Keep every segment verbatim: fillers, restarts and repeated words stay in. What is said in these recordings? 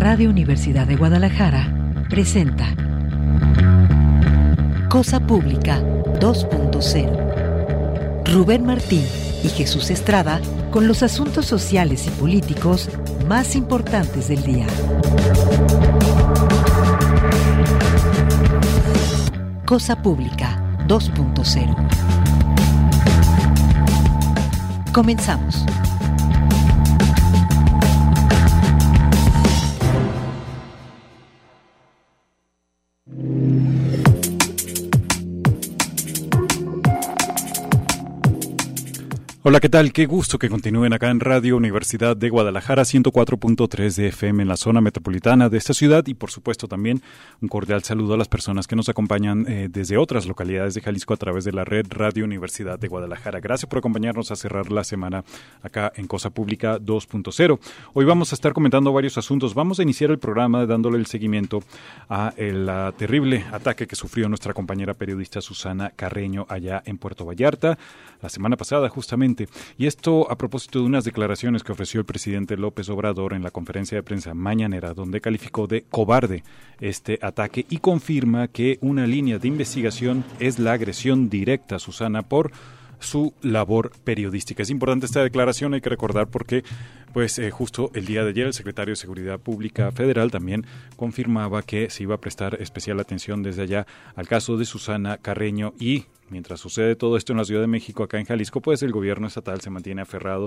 Radio Universidad de Guadalajara presenta Cosa Pública dos punto cero. Rubén Martín y Jesús Estrada con los asuntos sociales y políticos más importantes del día. Cosa Pública dos punto cero. Comenzamos. Hola, ¿qué tal? Qué gusto que continúen acá en Radio Universidad de Guadalajara, ciento cuatro punto tres de F M en la zona metropolitana de esta ciudad y por supuesto también un cordial saludo a las personas que nos acompañan eh, desde otras localidades de Jalisco a través de la red Radio Universidad de Guadalajara. Gracias por acompañarnos a cerrar la semana acá en Cosa Pública dos punto cero. Hoy vamos a estar comentando varios asuntos. Vamos a iniciar el programa dándole el seguimiento a el a, terrible ataque que sufrió nuestra compañera periodista Susana Carreño allá en Puerto Vallarta la semana pasada justamente. Y esto a propósito de unas declaraciones que ofreció el presidente López Obrador en la conferencia de prensa mañanera, donde calificó de cobarde este ataque y confirma que una línea de investigación es la agresión directa a Susana por su labor periodística. Es importante esta declaración, hay que recordar porque pues eh, justo el día de ayer el secretario de Seguridad Pública Federal también confirmaba que se iba a prestar especial atención desde allá al caso de Susana Carreño y mientras sucede todo esto en la Ciudad de México, acá en Jalisco, pues el gobierno estatal se mantiene aferrado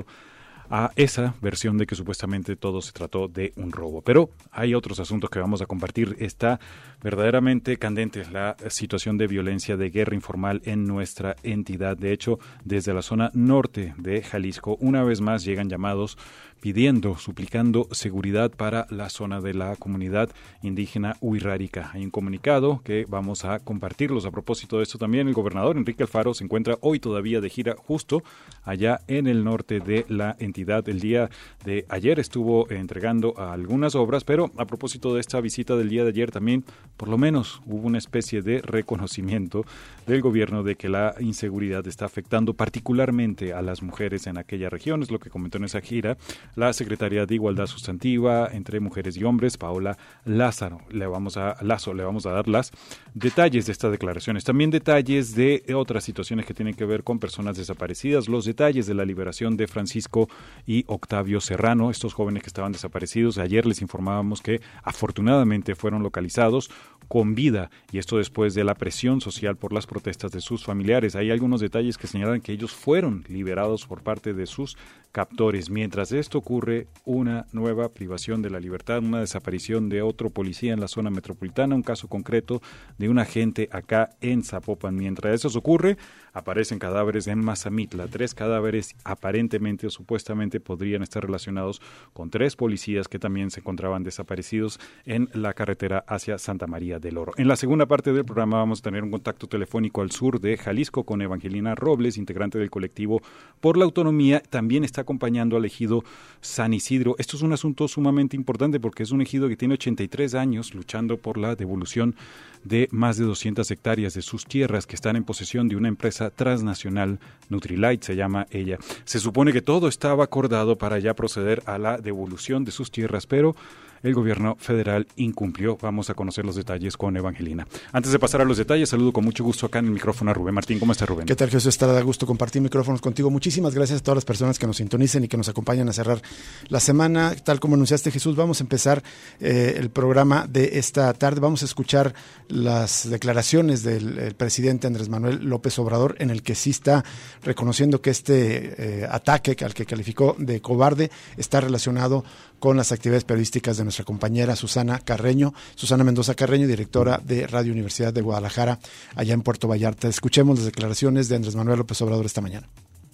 a esa versión de que supuestamente todo se trató de un robo. Pero hay otros asuntos que vamos a compartir. Está verdaderamente candente la situación de violencia, de guerra informal en nuestra entidad. De hecho, desde la zona norte de Jalisco, una vez más llegan llamados pidiendo, suplicando seguridad para la zona de la comunidad indígena Huirrárica. Hay un comunicado que vamos a compartirlos. A propósito de esto también, el gobernador Enrique Alfaro se encuentra hoy todavía de gira justo allá en el norte de la entidad. El día de ayer estuvo entregando a algunas obras, pero a propósito de esta visita del día de ayer también, por lo menos hubo una especie de reconocimiento del gobierno de que la inseguridad está afectando particularmente a las mujeres en aquella región. Es lo que comentó en esa gira la secretaria de Igualdad Sustantiva entre Mujeres y Hombres, Paola Lázaro. Le vamos a Lazo, le vamos a dar los detalles de estas declaraciones, también detalles de otras situaciones que tienen que ver con personas desaparecidas, los detalles de la liberación de Francisco y Octavio Serrano, estos jóvenes que estaban desaparecidos. Ayer les informábamos que afortunadamente fueron localizados con vida y esto después de la presión social por las protestas de sus familiares. Hay algunos detalles que señalan que ellos fueron liberados por parte de sus captores. Mientras esto ocurre, una nueva privación de la libertad, una desaparición de otro policía en la zona metropolitana, un caso concreto de un agente acá en Zapopan. Mientras eso ocurre, aparecen cadáveres en Mazamitla, tres cadáveres aparentemente o supuestamente podrían estar relacionados con tres policías que también se encontraban desaparecidos en la carretera hacia Santa María del Oro. En la segunda parte del programa vamos a tener un contacto telefónico al sur de Jalisco con Evangelina Robles, integrante del colectivo Por la Autonomía. También está acompañando al ejido San Isidro. Esto es un asunto sumamente importante porque es un ejido que tiene ochenta y tres años luchando por la devolución de más de doscientas hectáreas de sus tierras que están en posesión de una empresa transnacional, Nutrilite se llama ella. Se supone que todo estaba acordado para ya proceder a la devolución de sus tierras, pero el gobierno federal incumplió. Vamos a conocer los detalles con Evangelina. Antes de pasar a los detalles, saludo con mucho gusto acá en el micrófono a Rubén Martín. ¿Cómo está, Rubén? ¿Qué tal, Jesús? Está de gusto compartir micrófonos contigo. Muchísimas gracias a todas las personas que nos sintonicen y que nos acompañan a cerrar la semana. Tal como anunciaste, Jesús, vamos a empezar eh, el programa de esta tarde. Vamos a escuchar las declaraciones del el presidente Andrés Manuel López Obrador, en el que sí está reconociendo que este eh, ataque, al que calificó de cobarde, está relacionado con las actividades periodísticas de nuestra compañera Susana Carreño, Susana Mendoza Carreño, directora de Radio Universidad de Guadalajara, allá en Puerto Vallarta. Escuchemos las declaraciones de Andrés Manuel López Obrador esta mañana.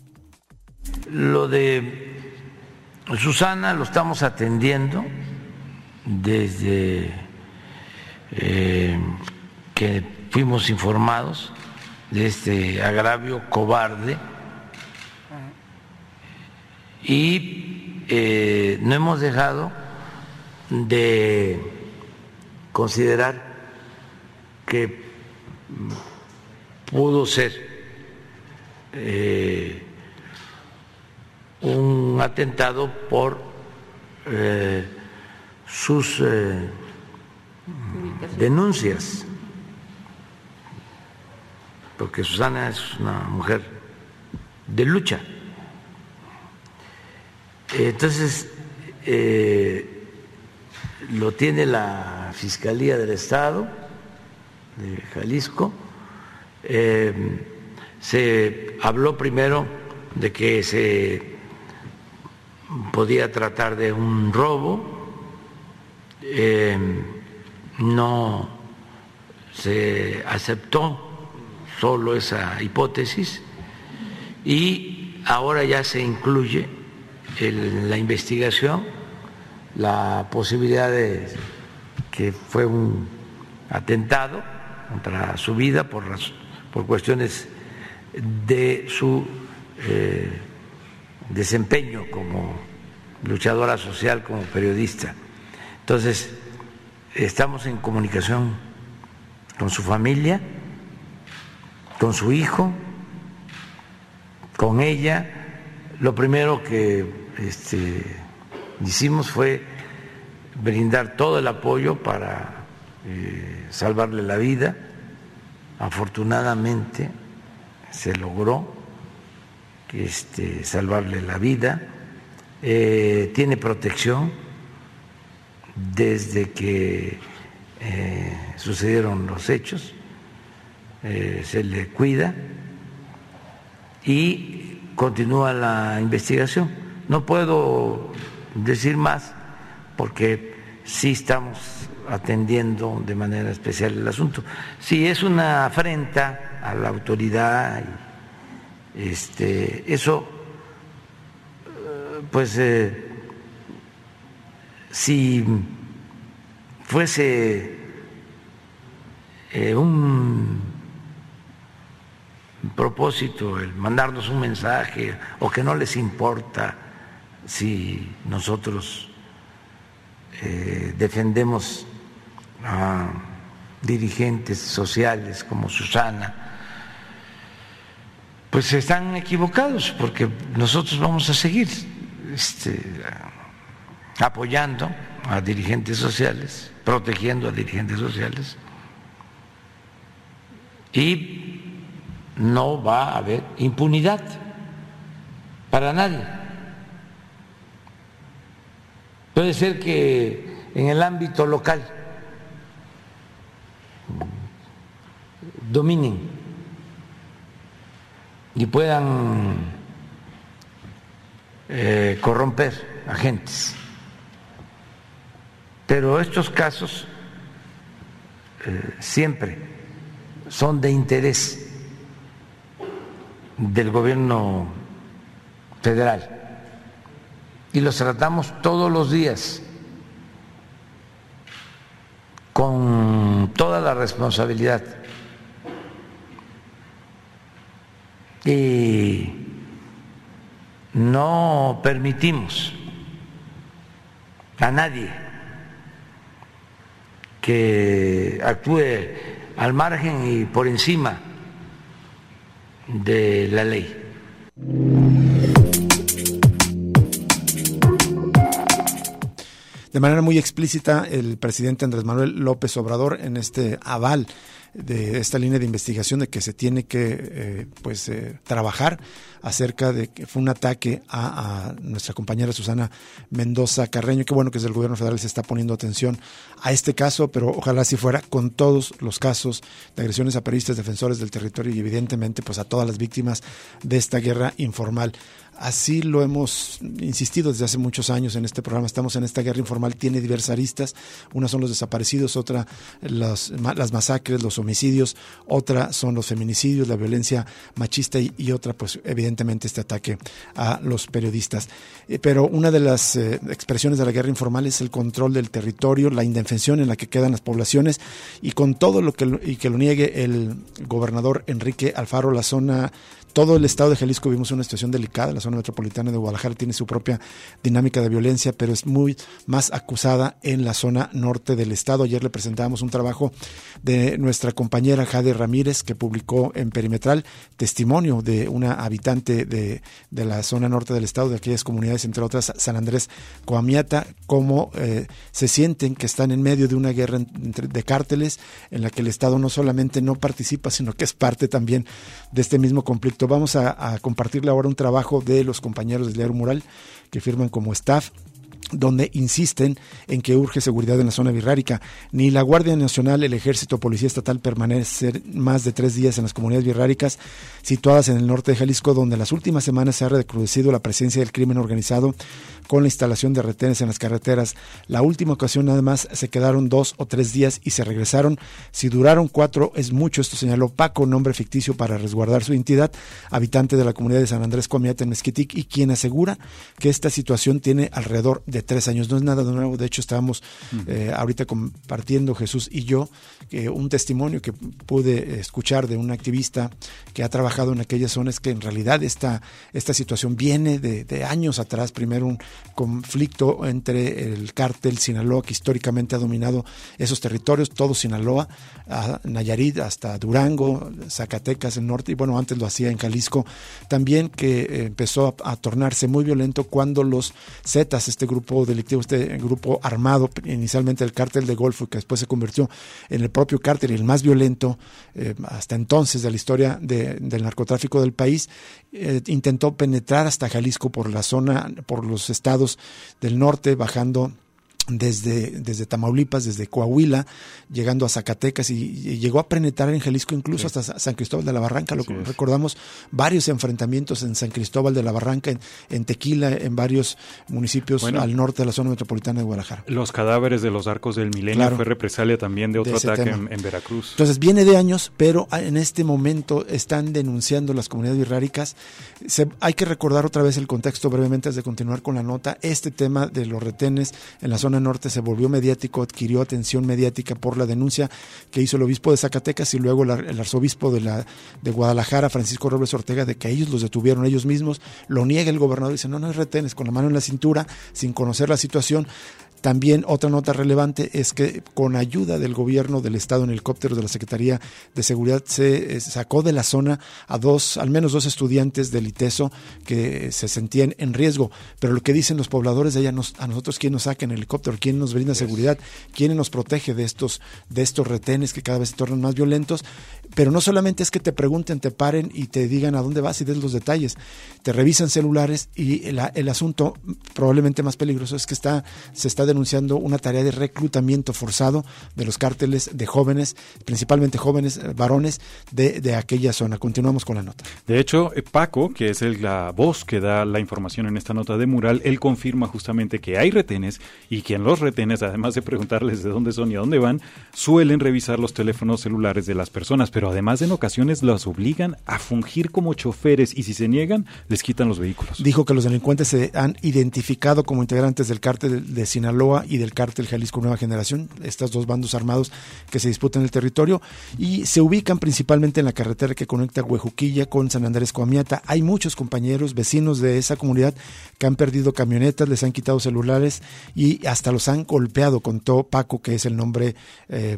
Lo de Susana lo estamos atendiendo desde eh, que fuimos informados de este agravio cobarde y Eh, no hemos dejado de considerar que pudo ser eh, un atentado por eh, sus eh, denuncias, porque Susana es una mujer de lucha. Entonces, eh, lo tiene la Fiscalía del Estado de Jalisco. Eh, se habló primero de que se podía tratar de un robo, eh, no se aceptó solo esa hipótesis y ahora ya se incluye en la investigación la posibilidad de que fue un atentado contra su vida por, por cuestiones de su eh, desempeño como luchadora social, como periodista. Entonces, estamos en comunicación con su familia, con su hijo, con ella. Lo primero que este, hicimos fue brindar todo el apoyo para eh, salvarle la vida. Afortunadamente se logró este, salvarle la vida. Eh, tiene protección desde que eh, sucedieron los hechos. Eh, se le cuida y continúa la investigación. No puedo decir más porque sí estamos atendiendo de manera especial el asunto. Si es una afrenta a la autoridad, este, eso, pues, eh, si fuese eh, un propósito el mandarnos un mensaje o que no les importa si nosotros eh, defendemos a dirigentes sociales como Susana, pues están equivocados, porque nosotros vamos a seguir este, apoyando a dirigentes sociales, protegiendo a dirigentes sociales, y no va a haber impunidad para nadie. Puede ser que en el ámbito local dominen y puedan eh, corromper agentes, pero estos casos eh, siempre son de interés del gobierno federal y los tratamos todos los días con toda la responsabilidad y no permitimos a nadie que actúe al margen y por encima de la ley. De manera muy explícita, el presidente Andrés Manuel López Obrador, en este aval de esta línea de investigación de que se tiene que eh, pues eh, trabajar acerca de que fue un ataque a, a nuestra compañera Susana Mendoza Carreño. Qué bueno que desde el gobierno federal se está poniendo atención a este caso, pero ojalá así fuera con todos los casos de agresiones a periodistas, defensores del territorio y evidentemente pues a todas las víctimas de esta guerra informal. Así lo hemos insistido desde hace muchos años en este programa. Estamos en esta guerra informal, tiene diversas aristas. Una son los desaparecidos, otra las, las masacres, los homicidios, otra son los feminicidios, la violencia machista y, y otra, pues evidentemente este ataque a los periodistas. Eh, pero una de las eh, expresiones de la guerra informal es el control del territorio, la indefensión en la que quedan las poblaciones, y con todo lo que, y que lo niegue el gobernador Enrique Alfaro, la zona... Todo el estado de Jalisco vivimos una situación delicada. La zona metropolitana de Guadalajara tiene su propia dinámica de violencia, pero es muy más acusada en la zona norte del estado. Ayer le presentábamos un trabajo de nuestra compañera Jade Ramírez, que publicó en Perimetral testimonio de una habitante de, de la zona norte del estado, de aquellas comunidades, entre otras San Andrés Coamiata, cómo eh, se sienten que están en medio de una guerra entre, de cárteles en la que el Estado no solamente no participa, sino que es parte también de este mismo conflicto. Vamos a, a compartirle ahora un trabajo de los compañeros del Diario Mural que firman como staff, donde insisten en que urge seguridad en la zona birrárica. Ni la Guardia Nacional, el Ejército o Policía Estatal permanecen más de tres días en las comunidades birráricas situadas en el norte de Jalisco, donde en las últimas semanas se ha recrudecido la presencia del crimen organizado con la instalación de retenes en las carreteras. La última ocasión nada más se quedaron dos o tres días y se regresaron. Si duraron cuatro es mucho, esto señaló Paco, nombre ficticio para resguardar su identidad, habitante de la comunidad de San Andrés Coamiata en Mezquitic, y quien asegura que esta situación tiene alrededor de tres años. No es nada de nuevo, de hecho estábamos uh-huh. eh, ahorita compartiendo Jesús y yo eh, un testimonio que pude escuchar de un activista que ha trabajado en aquellas zonas, que en realidad esta, esta situación viene de, de años atrás. Primero un conflicto entre el cártel Sinaloa, que históricamente ha dominado esos territorios, todo Sinaloa, a Nayarit hasta Durango, Zacatecas, el norte, y bueno, antes lo hacía en Jalisco también, que eh, empezó a, a tornarse muy violento cuando los Zetas, este grupo delictivo, este grupo armado, inicialmente el cártel de Golfo, que después se convirtió en el propio cártel y el más violento eh, hasta entonces de la historia de, del narcotráfico del país, eh, intentó penetrar hasta Jalisco por la zona, por los estados del norte, bajando desde, desde Tamaulipas, desde Coahuila, llegando a Zacatecas y, y llegó a penetrar en Jalisco incluso sí. hasta San Cristóbal de la Barranca. Lo que recordamos, varios enfrentamientos en San Cristóbal de la Barranca, en, en Tequila, en varios municipios bueno, al norte de la zona metropolitana de Guadalajara. Los cadáveres de los arcos del Milenio claro, fue represalia también de otro de ataque en, en Veracruz. Entonces viene de años, pero en este momento están denunciando las comunidades birráricas. Se, hay que recordar otra vez el contexto brevemente antes de continuar con la nota. Este tema de los retenes en la zona norte se volvió mediático, adquirió atención mediática por la denuncia que hizo el obispo de Zacatecas y luego la, el arzobispo de, la, de Guadalajara, Francisco Robles Ortega, de que ellos los detuvieron ellos mismos. Lo niega el gobernador y dice, no, no hay retenes, con la mano en la cintura, sin conocer la situación. También otra nota relevante es que con ayuda del gobierno del estado en helicópteros de la Secretaría de Seguridad se sacó de la zona a dos, al menos dos estudiantes del ITESO que se sentían en riesgo. Pero lo que dicen los pobladores de allá, nos, a nosotros, ¿quién nos saca en helicóptero? ¿Quién nos brinda seguridad? ¿Quién nos protege de estos, de estos retenes que cada vez se tornan más violentos? Pero no solamente es que te pregunten, te paren y te digan a dónde vas y des los detalles. Te revisan celulares y el, el asunto probablemente más peligroso es que está, se está denunciando una tarea de reclutamiento forzado de los cárteles de jóvenes, principalmente jóvenes varones de, de aquella zona. Continuamos con la nota. De hecho, Paco, que es el, la voz que da la información en esta nota de Mural, él confirma justamente que hay retenes y que en los retenes, además de preguntarles de dónde son y a dónde van, suelen revisar los teléfonos celulares de las personas, pero además en ocasiones los obligan a fungir como choferes y si se niegan, les quitan los vehículos. Dijo que los delincuentes se han identificado como integrantes del cártel de Sinaloa y del cártel Jalisco Nueva Generación, estos dos bandos armados que se disputan el territorio, y se ubican principalmente en la carretera que conecta Huejuquilla con San Andrés Coamiata. Hay muchos compañeros, vecinos de esa comunidad que han perdido camionetas, les han quitado celulares y hasta los han golpeado, contó Paco, que es el nombre eh,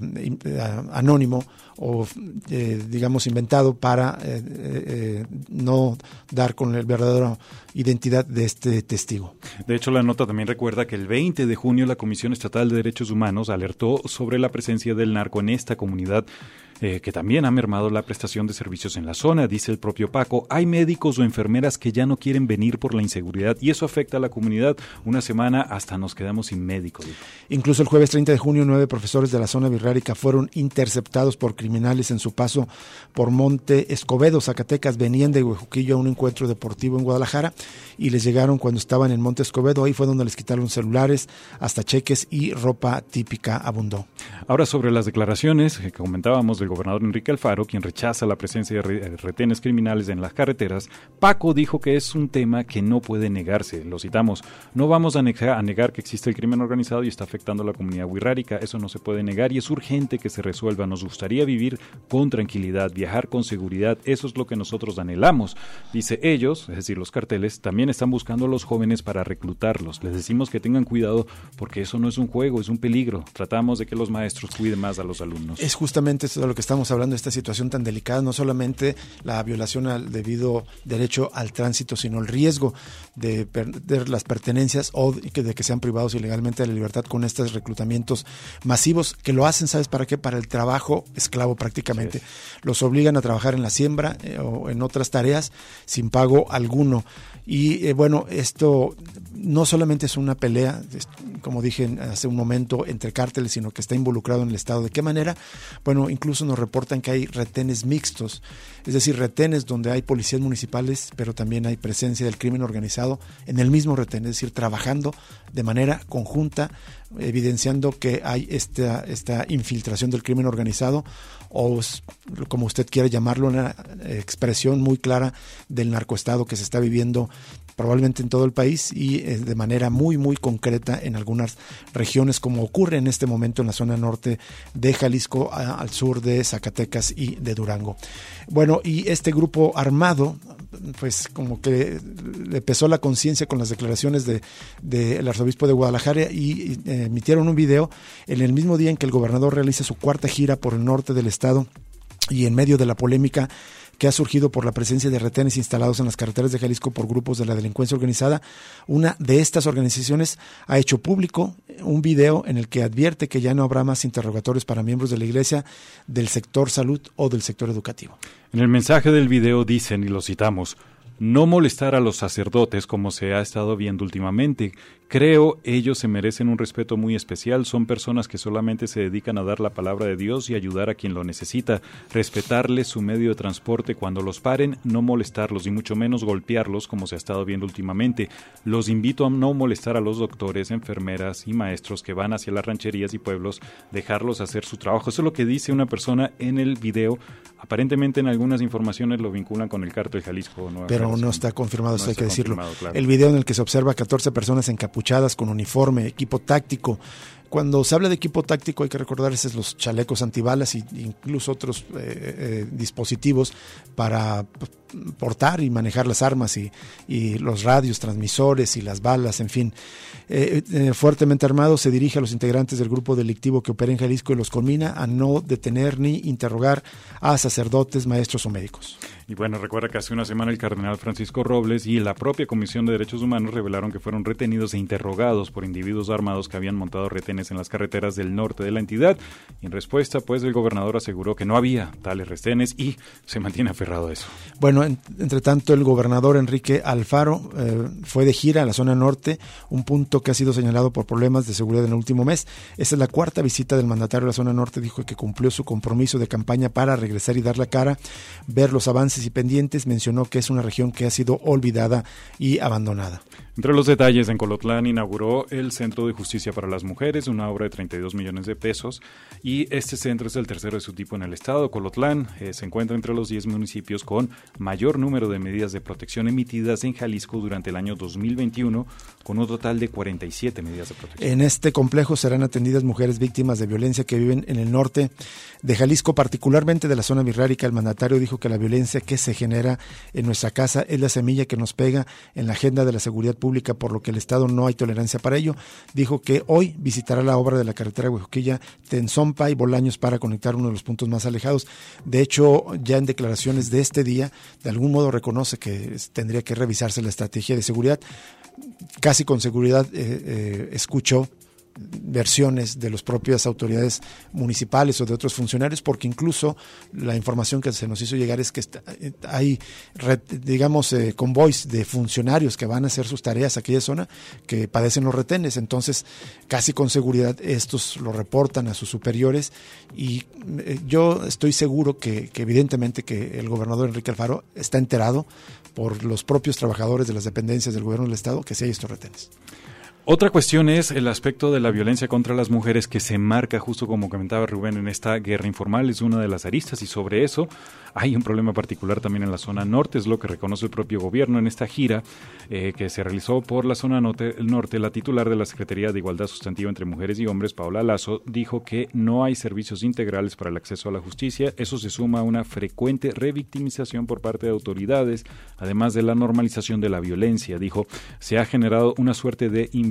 anónimo o eh, digamos inventado para eh, eh, no dar con la verdadera identidad de este testigo. De hecho, la nota también recuerda que el veinte de junio la Comisión Estatal de Derechos Humanos alertó sobre la presencia del narco en esta comunidad, Eh, que también ha mermado la prestación de servicios en la zona. Dice el propio Paco, hay médicos o enfermeras que ya no quieren venir por la inseguridad y eso afecta a la comunidad. Una semana hasta nos quedamos sin médicos. Incluso el jueves treinta de junio, nueve profesores de la zona birrárica fueron interceptados por criminales en su paso por Monte Escobedo, Zacatecas. Venían de Huejuquillo a un encuentro deportivo en Guadalajara y les llegaron cuando estaban en Monte Escobedo. Ahí fue donde les quitaron celulares, hasta cheques y ropa típica abundó. Ahora sobre las declaraciones que comentábamos del gobernador Enrique Alfaro, quien rechaza la presencia de retenes criminales en las carreteras, Paco dijo que es un tema que no puede negarse. Lo citamos, no vamos a negar, a negar que existe el crimen organizado y está afectando a la comunidad birrárica, eso no se puede negar y es urgente que se resuelva. Nos gustaría vivir con tranquilidad, viajar con seguridad, eso es lo que nosotros anhelamos. Dice, ellos, es decir, los carteles, también están buscando a los jóvenes para reclutarlos. Les decimos que tengan cuidado porque eso no es un juego, es un peligro. Tratamos de que los maestros cuiden más a los alumnos. Es justamente eso de lo lo que estamos hablando de esta situación tan delicada, no solamente la violación al debido derecho al tránsito, sino el riesgo de perder las pertenencias o de que, de que sean privados ilegalmente de la libertad con estos reclutamientos masivos que lo hacen, ¿sabes para qué? Para el trabajo esclavo prácticamente. Sí. Los obligan a trabajar en la siembra eh, o en otras tareas sin pago alguno. Y eh, bueno, esto no solamente es una pelea, como dije hace un momento, entre cárteles, sino que está involucrado en el Estado. ¿De qué manera? Bueno, incluso nos reportan que hay retenes mixtos, es decir, retenes donde hay policías municipales, pero también hay presencia del crimen organizado en el mismo retén, es decir, trabajando de manera conjunta, evidenciando que hay esta, esta infiltración del crimen organizado, o como usted quiera llamarlo, una expresión muy clara del narcoestado que se está viviendo probablemente en todo el país y eh, de manera muy muy concreta en algunas regiones, como ocurre en este momento en la zona norte de Jalisco, a, al sur de Zacatecas y de Durango. Bueno, y este grupo armado, pues como que le pesó la conciencia con las declaraciones de, de el arzobispo de Guadalajara y, y eh, emitieron un video en el mismo día en que el gobernador realiza su cuarta gira por el norte del estado y en medio de la polémica que ha surgido por la presencia de retenes instalados en las carreteras de Jalisco por grupos de la delincuencia organizada. Una de estas organizaciones ha hecho público un video en el que advierte que ya no habrá más interrogatorios para miembros de la iglesia, del sector salud o del sector educativo. En el mensaje del video dicen, y lo citamos: no molestar a los sacerdotes como se ha estado viendo últimamente. Creo ellos se merecen un respeto muy especial. Son personas que solamente se dedican a dar la palabra de Dios y ayudar a quien lo necesita. Respetarles su medio de transporte cuando los paren, no molestarlos y mucho menos golpearlos como se ha estado viendo últimamente. Los invito a no molestar a los doctores, enfermeras y maestros que van hacia las rancherías y pueblos, dejarlos hacer su trabajo. Eso es lo que dice una persona en el video. Aparentemente en algunas informaciones lo vinculan con el cártel Jalisco. ¿No? Pero no está confirmado, eso no hay que decirlo. Claro. El video en el que se observa catorce personas encapuchadas con uniforme, equipo táctico. Cuando se habla de equipo táctico hay que recordar esos los chalecos antibalas e incluso otros eh, eh, dispositivos para portar y manejar las armas y, y los radios, transmisores y las balas, en fin. Eh, eh, fuertemente armado, se dirige a los integrantes del grupo delictivo que opera en Jalisco y los conmina a no detener ni interrogar a sacerdotes, maestros o médicos. Y bueno, recuerda que hace una semana el cardenal Francisco Robles y la propia Comisión de Derechos Humanos revelaron que fueron retenidos e interrogados por individuos armados que habían montado retenes en las carreteras del norte de la entidad. Y en respuesta, pues, el gobernador aseguró que no había tales retenes y se mantiene aferrado a eso. Bueno, en, entre tanto, el gobernador Enrique Alfaro eh, fue de gira a la zona norte, un punto que ha sido señalado por problemas de seguridad en el último mes. Esta es la cuarta visita del mandatario a la zona norte. Dijo que cumplió su compromiso de campaña para regresar y dar la cara, ver los avances y pendientes. Mencionó que es una región que ha sido olvidada y abandonada. Entre los detalles, en Colotlán inauguró el Centro de Justicia para las Mujeres, una obra de treinta y dos millones de pesos, y este centro es el tercero de su tipo en el estado. Colotlán eh, se encuentra entre los diez municipios con mayor número de medidas de protección emitidas en Jalisco durante el año dos mil veintiuno, con un total de cuarenta y siete medidas de protección. En este complejo serán atendidas mujeres víctimas de violencia que viven en el norte de Jalisco, particularmente de la zona birrárica. El mandatario dijo que la violencia que se genera en nuestra casa es la semilla que nos pega en la agenda de la seguridad pública, por lo que el Estado no hay tolerancia para ello. Dijo que hoy visitará la obra de la carretera Huejoquilla, Tenzompa y Bolaños para conectar uno de los puntos más alejados. De hecho, ya en declaraciones de este día, de algún modo reconoce que tendría que revisarse la estrategia de seguridad. Casi con seguridad eh, eh, escuchó versiones de las propias autoridades municipales o de otros funcionarios, porque incluso la información que se nos hizo llegar es que está, hay, digamos, eh, convoys de funcionarios que van a hacer sus tareas a aquella zona que padecen los retenes. Entonces, casi con seguridad estos lo reportan a sus superiores y eh, yo estoy seguro que, que evidentemente que el gobernador Enrique Alfaro está enterado por los propios trabajadores de las dependencias del gobierno del estado que sí hay estos retenes. Otra cuestión es el aspecto de la violencia contra las mujeres que se marca, justo como comentaba Rubén, en esta guerra informal. Es una de las aristas y sobre eso hay un problema particular también en la zona norte, es lo que reconoce el propio gobierno en esta gira eh, que se realizó por la zona norte, norte. La titular de la Secretaría de Igualdad Sustantiva entre Mujeres y Hombres, Paola Lazo, dijo que no hay servicios integrales para el acceso a la justicia. Eso se suma a una frecuente revictimización por parte de autoridades, además de la normalización de la violencia. Dijo, se ha generado una suerte de invisibilidad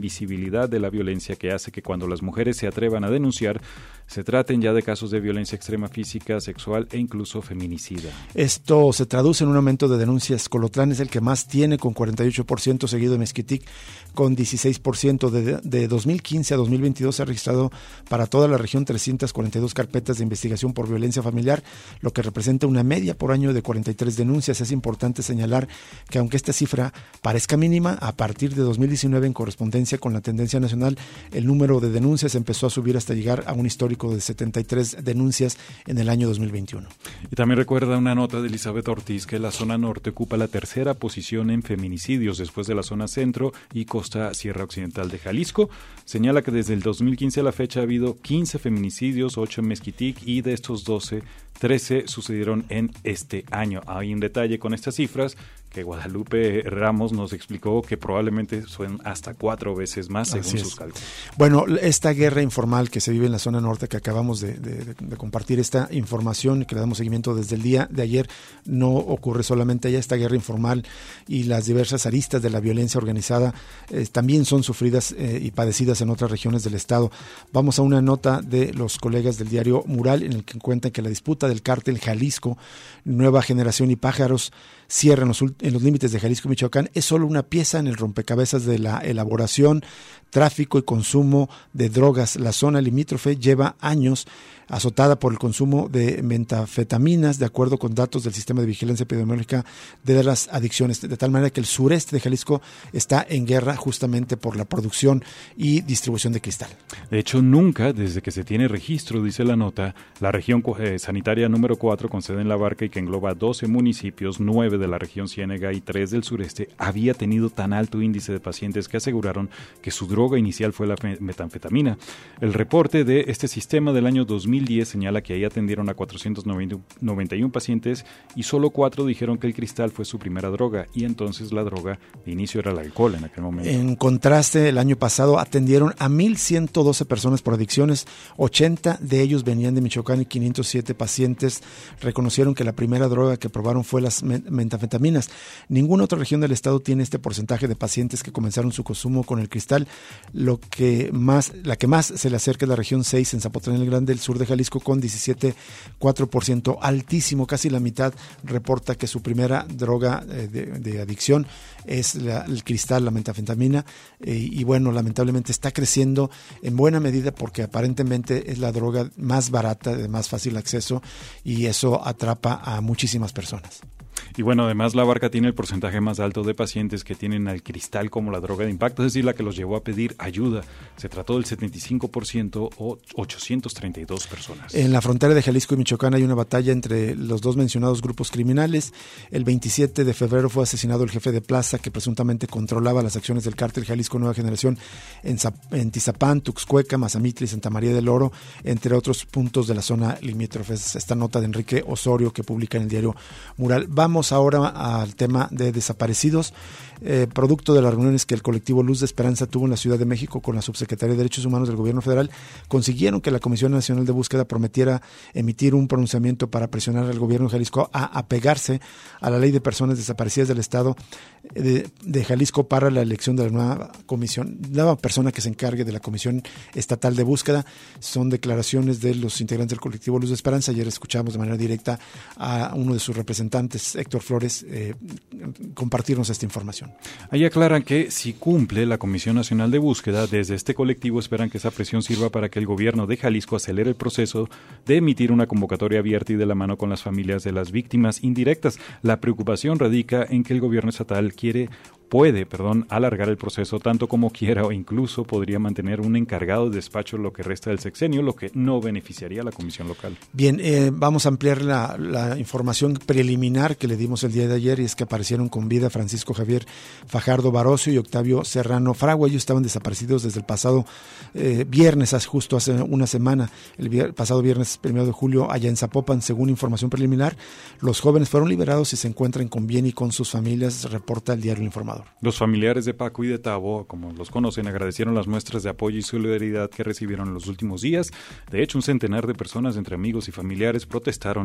invisibilidad de la violencia que hace que cuando las mujeres se atrevan a denunciar, se traten ya de casos de violencia extrema física, sexual e incluso feminicida. Esto se traduce en un aumento de denuncias. Colotlán es el que más tiene, con cuarenta y ocho por ciento, seguido de Mezquitic con dieciséis por ciento. De, de dos mil quince a dos mil veintidós se ha registrado para toda la región trescientas cuarenta y dos carpetas de investigación por violencia familiar, lo que representa una media por año de cuarenta y tres denuncias. Es importante señalar que aunque esta cifra parezca mínima, a partir de dos mil diecinueve, en correspondencia con la tendencia nacional, el número de denuncias empezó a subir hasta llegar a un histórico de setenta y tres denuncias en el año dos mil veintiuno. Y también recuerda una nota de Elizabeth Ortiz que la zona norte ocupa la tercera posición en feminicidios después de la zona centro y costa sierra occidental de Jalisco. Señala que desde el dos mil quince a la fecha ha habido quince feminicidios, ocho en Mezquitic, y de estos doce, trece sucedieron en este año. Hay un detalle con estas cifras que Guadalupe Ramos nos explicó que probablemente son hasta cuatro veces más según Así sus es. cálculos. Bueno, esta guerra informal que se vive en la zona norte, que acabamos de, de, de compartir esta información y que le damos seguimiento desde el día de ayer, no ocurre solamente allá. Esta guerra informal y las diversas aristas de la violencia organizada eh, también son sufridas eh, y padecidas en otras regiones del estado. Vamos a una nota de los colegas del diario Mural, en el que cuentan que la disputa del cártel Jalisco, Nueva Generación y Pájaros cierra en los, en los límites de Jalisco y Michoacán es solo una pieza en el rompecabezas de la elaboración, tráfico y consumo de drogas. La zona limítrofe lleva años azotada por el consumo de metanfetaminas, de acuerdo con datos del Sistema de Vigilancia Epidemiológica de las Adicciones, de tal manera que el sureste de Jalisco está en guerra justamente por la producción y distribución de cristal. De hecho, nunca, desde que se tiene registro, dice la nota, la región eh, sanitaria número cuatro, con sede en La Barca y que engloba doce municipios, nueve de la región Ciénega y tres del sureste, había tenido tan alto índice de pacientes que aseguraron que su droga inicial fue la metanfetamina. El reporte de este sistema del año dos mil diez señala que ahí atendieron a cuatrocientos noventa y uno pacientes y solo cuatro dijeron que el cristal fue su primera droga, y entonces la droga de inicio era el alcohol en aquel momento. En contraste, el año pasado atendieron a mil ciento doce personas por adicciones, ochenta de ellos venían de Michoacán y quinientos siete pacientes reconocieron que la primera droga que probaron fue las metanfetaminas. Ninguna otra región del estado tiene este porcentaje de pacientes que comenzaron su consumo con el cristal. Lo que más, la que más se le acerca es la región seis, en Zapotlán el Grande, el sur de Jalisco, con diecisiete punto cuatro por ciento, altísimo. Casi la mitad reporta que su primera droga eh, de, de adicción es la, el cristal, la metanfetamina, eh, y bueno, lamentablemente está creciendo en buena medida porque aparentemente es la droga más barata, de más fácil acceso, y eso atrapa a muchísimas personas. Y bueno, además La Barca tiene el porcentaje más alto de pacientes que tienen al cristal como la droga de impacto, es decir, la que los llevó a pedir ayuda. Se trató del setenta y cinco por ciento o ochocientas treinta y dos personas. En la frontera de Jalisco y Michoacán hay una batalla entre los dos mencionados grupos criminales. El veintisiete de febrero fue asesinado el jefe de plaza que presuntamente controlaba las acciones del cártel Jalisco Nueva Generación en, en Tizapán, Tuxcueca, Mazamitla y Santa María del Oro, entre otros puntos de la zona limítrofe. Esta nota de Enrique Osorio que publica en el diario Mural. Vamos ahora al tema de desaparecidos, eh, producto de las reuniones que el colectivo Luz de Esperanza tuvo en la Ciudad de México con la Subsecretaría de Derechos Humanos del Gobierno Federal. Consiguieron que la Comisión Nacional de Búsqueda prometiera emitir un pronunciamiento para presionar al gobierno de Jalisco a apegarse a la Ley de Personas Desaparecidas del Estado de, de Jalisco para la elección de la nueva comisión, nueva persona que se encargue de la Comisión Estatal de Búsqueda. Son declaraciones de los integrantes del colectivo Luz de Esperanza. Ayer escuchamos de manera directa a uno de sus representantes, Héctor Flores, eh, compartirnos esta información. Ahí aclaran que si cumple la Comisión Nacional de Búsqueda, desde este colectivo esperan que esa presión sirva para que el gobierno de Jalisco acelere el proceso de emitir una convocatoria abierta y de la mano con las familias de las víctimas indirectas. La preocupación radica en que el gobierno estatal quiere puede, perdón, alargar el proceso tanto como quiera o incluso podría mantener un encargado de despacho lo que resta del sexenio, lo que no beneficiaría a la comisión local. Bien, eh, vamos a ampliar la, la información preliminar que le dimos el día de ayer, y es que aparecieron con vida Francisco Javier Fajardo Barocio y Octavio Serrano Fragua. Ellos estaban desaparecidos desde el pasado eh, viernes, justo hace una semana, el vier, pasado viernes primero de julio, allá en Zapopan. Según información preliminar, los jóvenes fueron liberados y se encuentran con bien y con sus familias, reporta el diario El Informador. Los familiares de Paco y de Tavo, como los conocen, agradecieron las muestras de apoyo y solidaridad que recibieron en los últimos días. De hecho, un centenar de personas, entre amigos y familiares, protestaron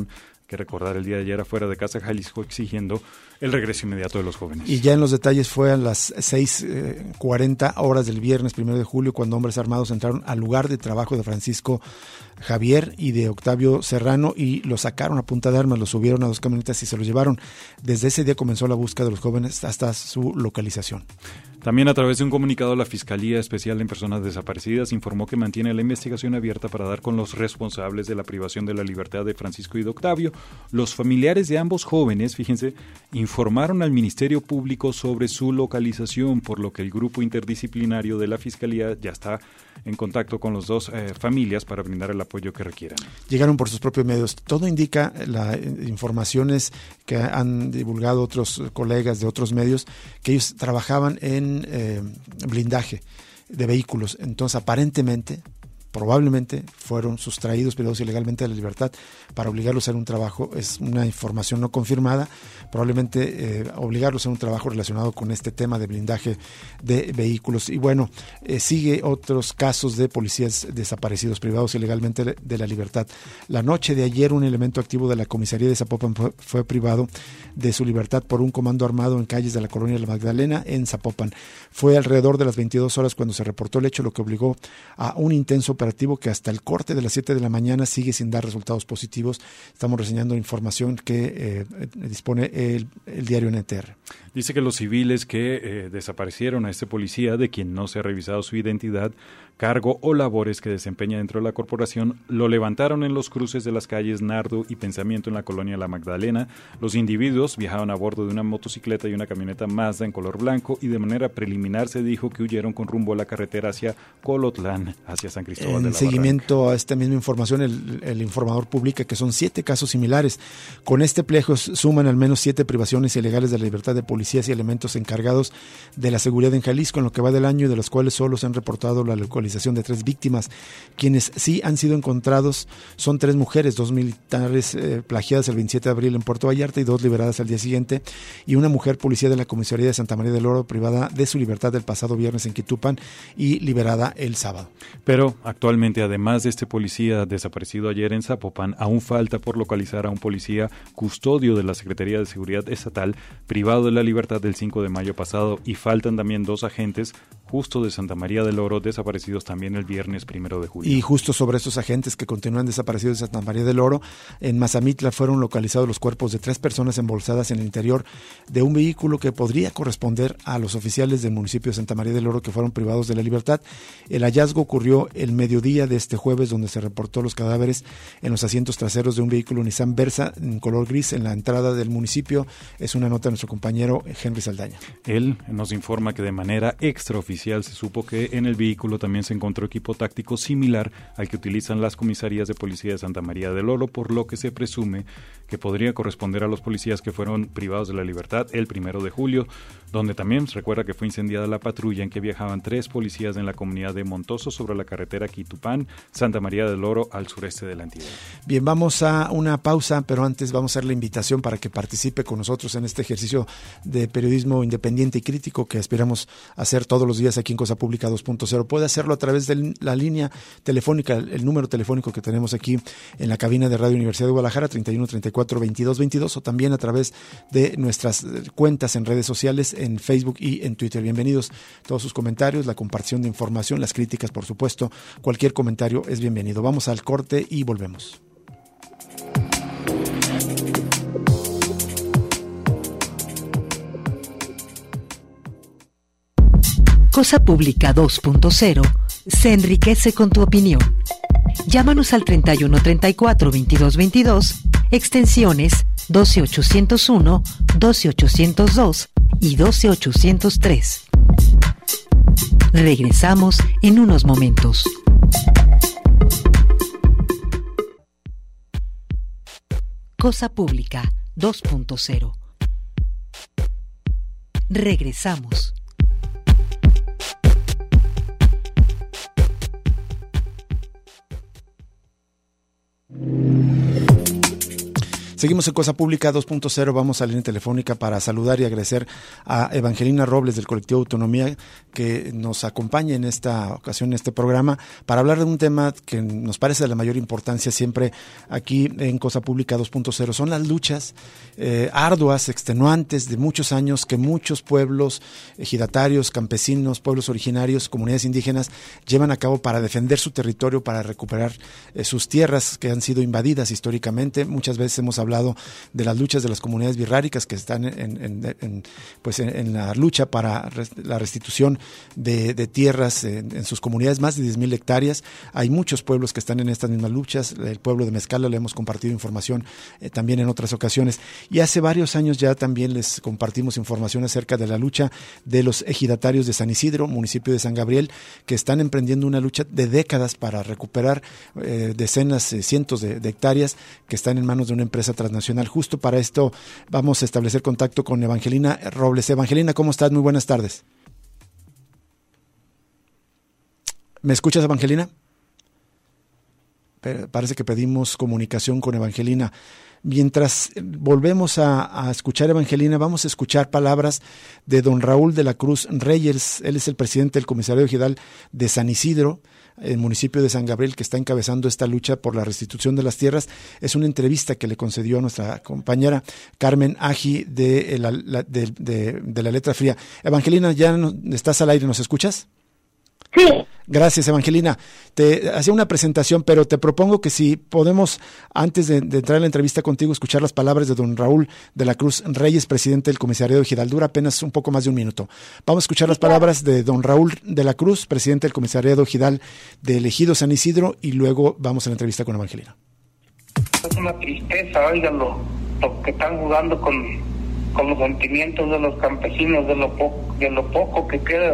que recordar el día de ayer afuera de Casa Jalisco exigiendo el regreso inmediato de los jóvenes. Y ya en los detalles fue a las seis cuarenta horas del viernes primero de julio cuando hombres armados entraron al lugar de trabajo de Francisco Javier y de Octavio Serrano y los sacaron a punta de armas, los subieron a dos camionetas y se los llevaron. Desde ese día comenzó la búsqueda de los jóvenes hasta su localización. También a través de un comunicado, la Fiscalía Especial en Personas Desaparecidas informó que mantiene la investigación abierta para dar con los responsables de la privación de la libertad de Francisco y de Octavio. Los familiares de ambos jóvenes, fíjense, informaron al Ministerio Público sobre su localización, por lo que el grupo interdisciplinario de la Fiscalía ya está en contacto con las dos eh, familias para brindar el apoyo que requieran. Llegaron por sus propios medios. Todo indica, las informaciones que han divulgado otros colegas de otros medios, que ellos trabajaban en eh, blindaje de vehículos. Entonces, aparentemente, probablemente fueron sustraídos, privados ilegalmente de la libertad para obligarlos a hacer un trabajo. Es una información no confirmada, probablemente eh, obligarlos a hacer un trabajo relacionado con este tema de blindaje de vehículos. Y bueno, eh, sigue otros casos de policías desaparecidos, privados ilegalmente de la libertad. La noche de ayer, un elemento activo de la comisaría de Zapopan fue, fue privado de su libertad por un comando armado en calles de la colonia La Magdalena en Zapopan. Fue alrededor de las veintidós horas cuando se reportó el hecho, lo que obligó a un intenso operativo que hasta el corte de las siete de la mañana sigue sin dar resultados positivos. Estamos reseñando información que eh, dispone el, el diario N T R. Dice que los civiles que eh, desaparecieron a este policía, de quien no se ha revisado su identidad, cargo o labores que desempeña dentro de la corporación, lo levantaron en los cruces de las calles Nardo y Pensamiento en la colonia La Magdalena. Los individuos viajaban a bordo de una motocicleta y una camioneta Mazda en color blanco y de manera preliminar se dijo que huyeron con rumbo a la carretera hacia Colotlán, hacia San Cristóbal en de la seguimiento Barranca. A esta misma información, el, el informador publica que son siete casos similares. Con este plejo suman al menos siete privaciones ilegales de la libertad de policías y elementos encargados de la seguridad en Jalisco en lo que va del año, y de los cuales solo se han reportado la localización de tres víctimas. Quienes sí han sido encontrados son tres mujeres, dos militares eh, plagiadas el veintisiete de abril en Puerto Vallarta y dos liberadas al día siguiente, y una mujer policía de la comisaría de Santa María del Oro privada de su libertad el pasado viernes en Quitupan y liberada el sábado. Pero actualmente, además de este policía desaparecido ayer en Zapopan, aún falta por localizar a un policía custodio de la Secretaría de Seguridad Estatal privado de la libertad del cinco de mayo pasado, y faltan también dos agentes justo de Santa María del Oro desaparecidos también el viernes primero de julio. Y justo sobre estos agentes que continúan desaparecidos de Santa María del Oro, en Mazamitla fueron localizados los cuerpos de tres personas embolsadas en el interior de un vehículo que podría corresponder a los oficiales del municipio de Santa María del Oro que fueron privados de la libertad. El hallazgo ocurrió el mediodía de este jueves, donde se reportó los cadáveres en los asientos traseros de un vehículo Nissan Versa en color gris en la entrada del municipio. Es una nota de nuestro compañero Henry Saldaña. Él nos informa que de manera extraoficial se supo que en el vehículo también se encontró equipo táctico similar al que utilizan las comisarías de policía de Santa María del Oro, por lo que se presume que podría corresponder a los policías que fueron privados de la libertad el primero de julio, donde también se recuerda que fue incendiada la patrulla en que viajaban tres policías en la comunidad de Montoso sobre la carretera Quitupán, Santa María del Oro, al sureste de la entidad. Bien, vamos a una pausa, pero antes vamos a hacer la invitación para que participe con nosotros en este ejercicio de periodismo independiente y crítico que aspiramos a hacer todos los días aquí en Cosa Pública dos punto cero. Puede hacerlo a través de la línea telefónica, el número telefónico que tenemos aquí en la cabina de Radio Universidad de Guadalajara, treinta y uno, treinta y cuatro, veintidós, veintidós, o también a través de nuestras cuentas en redes sociales, en Facebook y en Twitter. Bienvenidos todos sus comentarios, la compartición de información, las críticas, por supuesto. Cualquier comentario es bienvenido. Vamos al corte y volvemos. Cosa Pública dos punto cero se enriquece con tu opinión. Llámanos al treinta y uno, treinta y cuatro, veintidós, veintidós, extensiones doce ochocientos uno, doce ochocientos dos y doce ochocientos tres. Regresamos en unos momentos. Cosa Pública dos punto cero. Regresamos. Seguimos en Cosa Pública dos punto cero, vamos a la línea telefónica para saludar y agradecer a Evangelina Robles del Colectivo Autonomía que nos acompaña en esta ocasión, en este programa, para hablar de un tema que nos parece de la mayor importancia siempre aquí en Cosa Pública dos punto cero. Son las luchas eh, arduas, extenuantes de muchos años que muchos pueblos, ejidatarios, campesinos, pueblos originarios, comunidades indígenas llevan a cabo para defender su territorio, para recuperar eh, sus tierras que han sido invadidas históricamente. Muchas veces hemos hablado de las luchas de las comunidades birráricas que están en, en, en, pues en, en la lucha para res, la restitución de, de tierras en, en sus comunidades, más de diez mil hectáreas. Hay muchos pueblos que están en estas mismas luchas. El pueblo de Mezcala le hemos compartido información eh, también en otras ocasiones. Y hace varios años ya también les compartimos información acerca de la lucha de los ejidatarios de San Isidro, municipio de San Gabriel, que están emprendiendo una lucha de décadas para recuperar eh, decenas, eh, cientos de, de hectáreas que están en manos de una empresa transnacional. Justo para esto vamos a establecer contacto con Evangelina Robles. Evangelina, ¿cómo estás? Muy buenas tardes. ¿Me escuchas, Evangelina? Parece que pedimos comunicación con Evangelina. Mientras volvemos a, a escuchar a Evangelina, vamos a escuchar palabras de don Raúl de la Cruz Reyes. Él es el presidente del Comisariado Ejidal de San Isidro, el municipio de San Gabriel, que está encabezando esta lucha por la restitución de las tierras. Es una entrevista que le concedió a nuestra compañera Carmen Aji de la, la, de, de, de la Letra Fría. Evangelina, ¿ya no, estás al aire? ¿Nos escuchas? Sí. Gracias, Evangelina. Te hacía una presentación, pero te propongo que si podemos, antes de, de entrar en la entrevista contigo, escuchar las palabras de don Raúl de la Cruz Reyes, presidente del Comisariado Ejidal. Dura apenas un poco más de un minuto. Vamos a escuchar las palabras de don Raúl de la Cruz, presidente del Comisariado Ejidal del Ejido San Isidro, y luego vamos a la entrevista con Evangelina. Es una tristeza, oigan, lo, lo que están jugando con, con los sentimientos de los campesinos, de lo, po, de lo poco que queda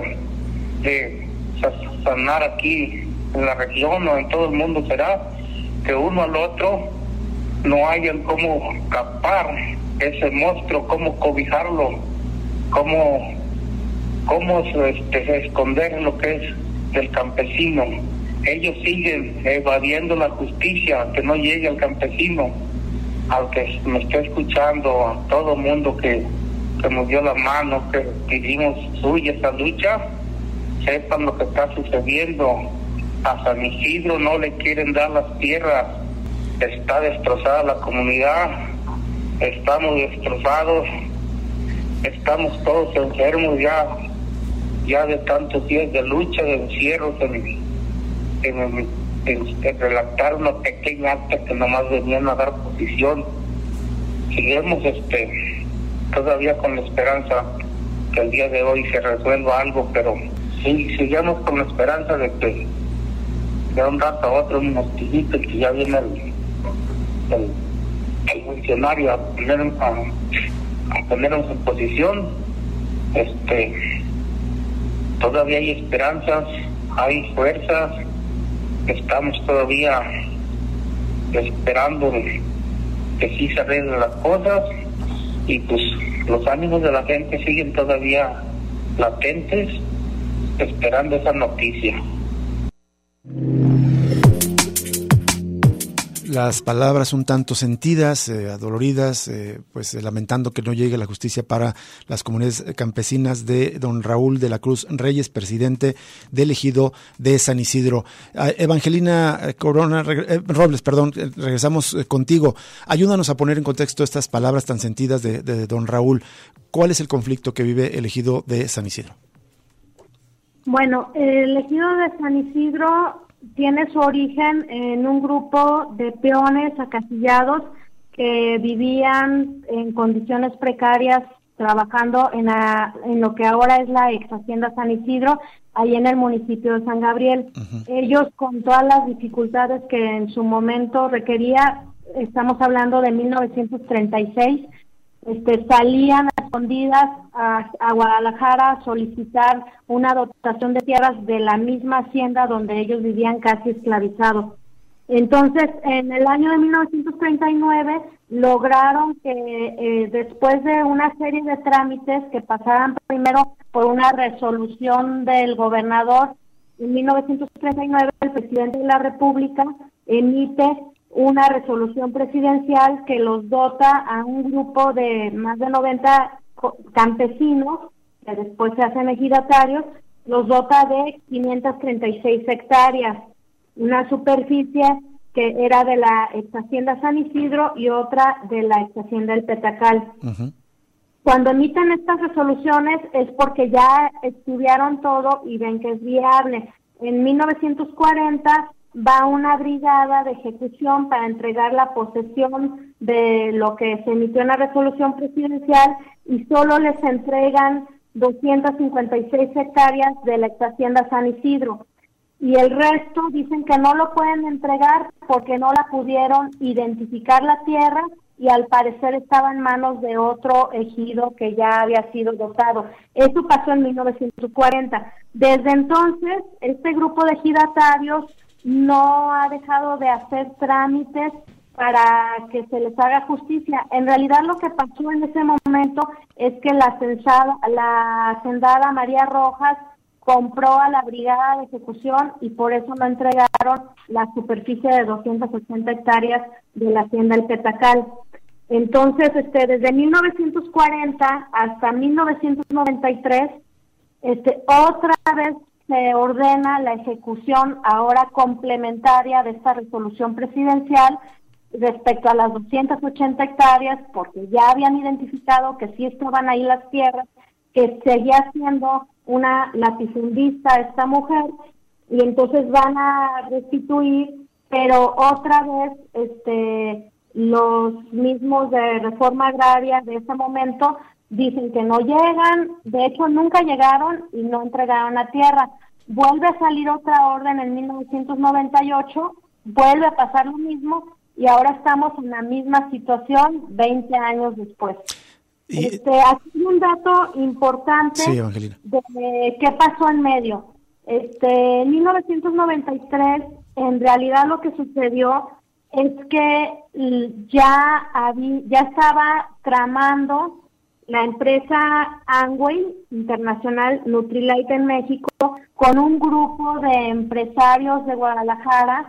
de sanar aquí en la región o en todo el mundo. Será que uno al otro no hayan cómo capar ese monstruo, cómo cobijarlo, cómo, cómo este, esconder lo que es del campesino. Ellos siguen evadiendo la justicia, que no llegue al campesino, al que me está escuchando, a todo el mundo que, que nos dio la mano, que pidimos suya esa lucha. Sepan lo que está sucediendo. A San Isidro no le quieren dar las tierras. Está destrozada la comunidad. Estamos destrozados. Estamos todos enfermos ya, ya de tantos días de lucha, de encierros, en, en, en, en, en redactar una pequeña acta que nomás venían a dar posición. Seguimos este, todavía con la esperanza que el día de hoy se resuelva algo, pero sí, sigamos con la esperanza de que de un rato a otro unos tijitos que ya viene el, el, el funcionario a poner a, a ponernos en posición. Este, todavía hay esperanzas, hay fuerzas, estamos todavía esperando que sí se arreglen las cosas, y pues los ánimos de la gente siguen todavía latentes, esperando esa noticia. Las palabras un tanto sentidas, eh, adoloridas, eh, pues eh, lamentando que no llegue la justicia para las comunidades campesinas de don Raúl de la Cruz Reyes, presidente del Ejido de San Isidro. Eh, Evangelina Corona eh, Robles, perdón, eh, regresamos eh, contigo. Ayúdanos a poner en contexto estas palabras tan sentidas de, de don Raúl. ¿Cuál es el conflicto que vive el Ejido de San Isidro? Bueno, el Ejido de San Isidro tiene su origen en un grupo de peones acasillados que vivían en condiciones precarias trabajando en, la, en lo que ahora es la ex hacienda San Isidro, ahí en el municipio de San Gabriel. Uh-huh. Ellos, con todas las dificultades que en su momento requería, estamos hablando de mil novecientos treinta y seis, Este, salían a escondidas a, a Guadalajara a solicitar una dotación de tierras de la misma hacienda donde ellos vivían casi esclavizados. Entonces, en el año de mil novecientos treinta y nueve lograron que eh, después de una serie de trámites que pasaran primero por una resolución del gobernador, en mil novecientos treinta y nueve el presidente de la República emite una resolución presidencial que los dota a un grupo de más de noventa campesinos, que después se hacen ejidatarios, los dota de quinientas treinta y seis hectáreas, una superficie que era de la ex hacienda San Isidro y otra de la ex hacienda El Petacal. Uh-huh. Cuando emiten estas resoluciones es porque ya estudiaron todo y ven que es viable. En mil novecientos cuarenta va una brigada de ejecución para entregar la posesión de lo que se emitió en la resolución presidencial y solo les entregan doscientas cincuenta y seis hectáreas de la ex hacienda San Isidro. Y el resto dicen que no lo pueden entregar porque no la pudieron identificar la tierra y al parecer estaba en manos de otro ejido que ya había sido dotado. Eso pasó en mil novecientos cuarenta. Desde entonces, este grupo de ejidatarios no ha dejado de hacer trámites para que se les haga justicia. En realidad lo que pasó en ese momento es que la, censada, la hacendada María Rojas compró a la brigada de ejecución y por eso no entregaron la superficie de doscientas ochenta hectáreas de la hacienda El Petacal. Entonces, este, desde mil novecientos cuarenta hasta mil novecientos noventa y tres, este, otra vez se ordena la ejecución ahora complementaria de esta resolución presidencial respecto a las doscientas ochenta hectáreas, porque ya habían identificado que sí estaban ahí las tierras, que seguía siendo una latifundista esta mujer, y entonces van a restituir, pero otra vez este los mismos de Reforma Agraria de ese momento dicen que no llegan, de hecho nunca llegaron y no entregaron la tierra. Vuelve a salir otra orden en mil novecientos noventa y ocho, vuelve a pasar lo mismo y ahora estamos en la misma situación veinte años después. Y... Este, aquí hay un dato importante sí, Evangelina. de qué pasó en medio. Este, en mil novecientos noventa y tres, en realidad lo que sucedió es que ya había, ya estaba tramando la empresa Amway Internacional Nutrilite en México con un grupo de empresarios de Guadalajara.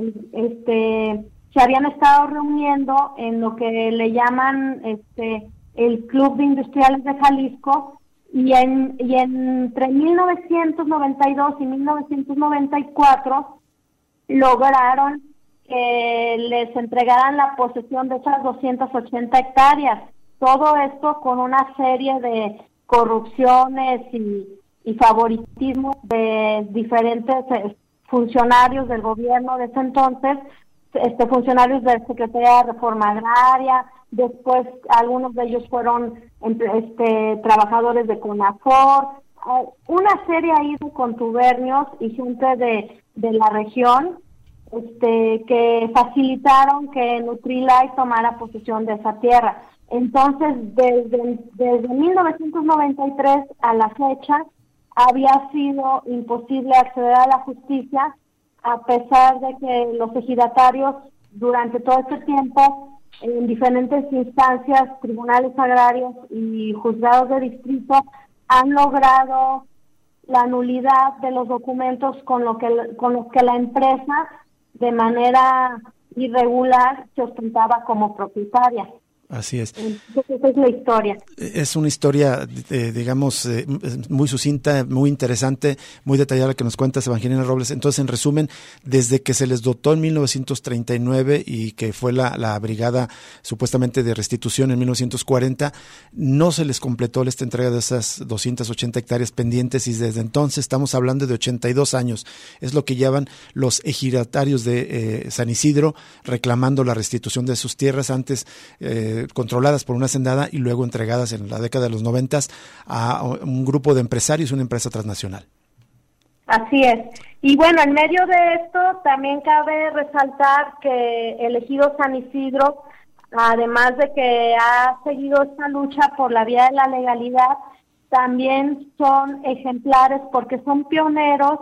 Este, se habían estado reuniendo en lo que le llaman este el Club de Industriales de Jalisco, y en y entre mil novecientos noventa y dos y mil novecientos noventa y cuatro lograron que les entregaran la posesión de esas doscientas ochenta hectáreas. Todo esto con una serie de corrupciones y, y favoritismos de diferentes eh, funcionarios del gobierno de ese entonces, este funcionarios de la Secretaría de Reforma Agraria. Después algunos de ellos fueron este, trabajadores de CONAFOR, una serie ahí de contubernios y gente de, de la región este, que facilitaron que Nutrilite tomara posesión de esa tierra. Entonces, desde, desde mil novecientos noventa y tres a la fecha, había sido imposible acceder a la justicia, a pesar de que los ejidatarios durante todo este tiempo en diferentes instancias, tribunales agrarios y juzgados de distrito han logrado la nulidad de los documentos con lo que con los que la empresa de manera irregular se ostentaba como propietaria. Así es. Entonces, esa es la historia. Es una historia, eh, digamos, eh, muy sucinta, muy interesante, muy detallada la que nos cuentas, Evangelina Robles. Entonces, en resumen, desde que se les dotó en mil novecientos treinta y nueve y que fue la, la brigada supuestamente de restitución en mil novecientos cuarenta, no se les completó esta entrega de esas doscientas ochenta hectáreas pendientes, y desde entonces estamos hablando de ochenta y dos años. Es lo que llevan los ejidatarios de eh, San Isidro reclamando la restitución de sus tierras, antes eh, controladas por una hacendada y luego entregadas en la década de los noventas a un grupo de empresarios, una empresa transnacional. Así es. Y bueno, en medio de esto también cabe resaltar que el ejido San Isidro, además de que ha seguido esta lucha por la vía de la legalidad, también son ejemplares porque son pioneros